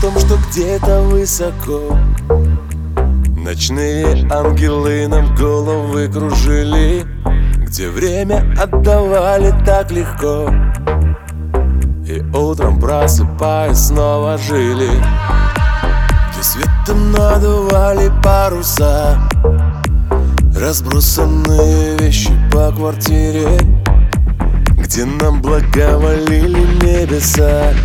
том, что где-то высоко ночные ангелы нам головы кружили, где время отдавали так легко, и утром просыпаясь снова жили, где светом надували паруса, разбросанные вещи по квартире, где нам благоволили небеса,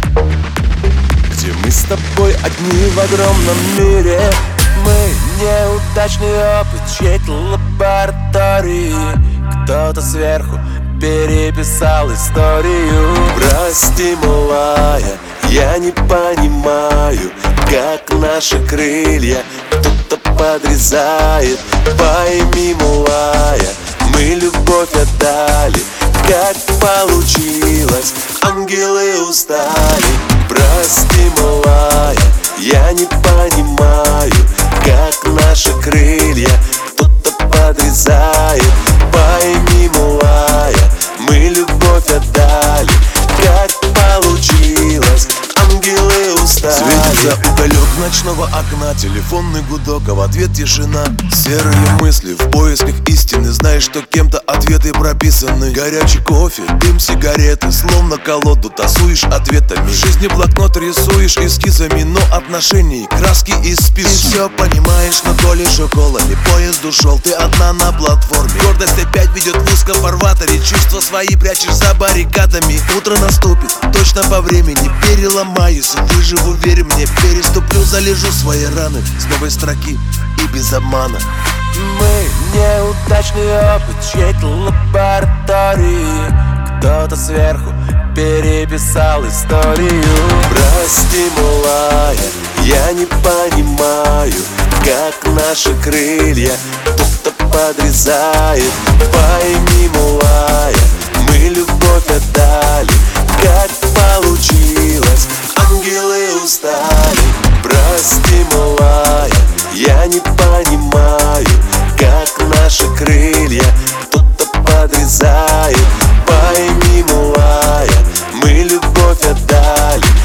где мы с тобой одни в огромном мире. Мы неудачный опыт чьей-то лаборатории, кто-то сверху переписал историю. Прости, малая, я не понимаю, как наши крылья кто-то подрезает. Пойми, малая, мы любовь отдали, как получилось, ангелы устали. Прости, малая, я не понимаю, как наши крылья кто-то подрезает. Пойми, малая, мы любовь отдали, как получилось, ангелы устали. Светится уголек ночного окна, телефонный гудок, а в ответ тишина. Серые мысли в поисках истины, знаешь, что кем-то ответы прописаны. Горячий кофе, дым сигареты, словно колоду тасуешь ответами. В жизни блокнот рисуешь эскизами, но отношений краски испишешь. Ты все понимаешь, но то лишь уколами. Поезд ушел, ты одна на платформе. Гордость опять ведет в узком фарватере, чувства свои прячешь за баррикадами. Утро наступит, точно по времени, переломаюсь, выживу, верь мне, переступлю, залежу свои раны с новой строки и без обмана. Мы неудачный опыт чьей-то лаборатории, кто-то сверху переписал историю. Прости, малая, я не понимаю, как наши крылья кто-то подрезает. Пойми, малая, мы любовь отдали, как получилось, ангелы устали. Прости, малая, я не понимаю, как наши крылья кто-то подрезает. Пойми, малая, мы любовь отдали,